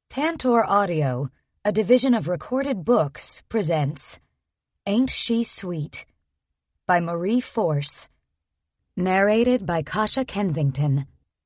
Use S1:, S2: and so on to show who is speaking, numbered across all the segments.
S1: Tantor Audio, a division of Recorded Books, presents Ain't She Sweet? By Marie Force. Narrated by Kasha Kensington.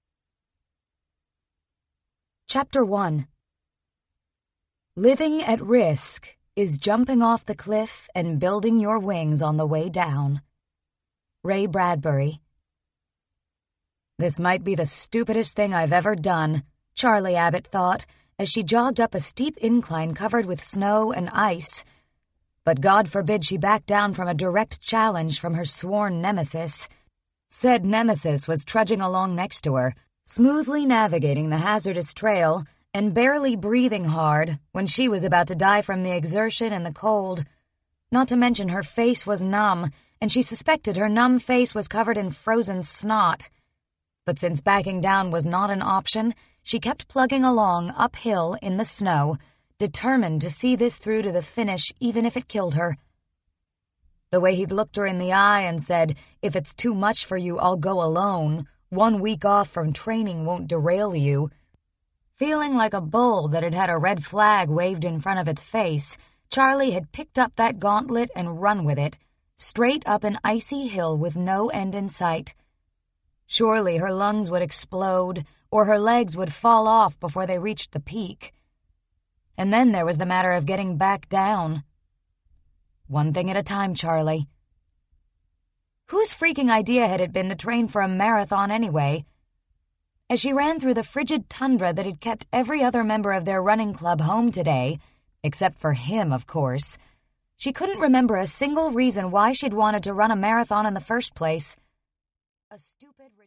S1: Chapter 1. Living at risk is jumping off the cliff and building your wings on the way down. Ray Bradbury. This might be the stupidest thing I've ever done, Charlie Abbott thought, as she jogged up a steep incline covered with snow and ice. But God forbid she back down from a direct challenge from her sworn nemesis. Said nemesis was trudging along next to her, smoothly navigating the hazardous trail and barely breathing hard when she was about to die from the exertion and the cold. Not to mention her face was numb, and she suspected her numb face was covered in frozen snot. But since backing down was not an option, she kept plugging along uphill in the snow, determined to see this through to the finish even if it killed her. The way he'd looked her in the eye and said, "If it's too much for you, I'll go alone. 1 week off from training won't derail you." Feeling like a bull that had had a red flag waved in front of its face, Charlie had picked up that gauntlet and run with it, straight up an icy hill with no end in sight. Surely her lungs would explode, or her legs would fall off before they reached the peak. And then there was the matter of getting back down. One thing at a time, Charlie. Whose freaking idea had it been to train for a marathon anyway? As she ran through the frigid tundra that had kept every other member of their running club home today, except for him, of course, she couldn't remember a single reason why she'd wanted to run a marathon in the first place. A stupid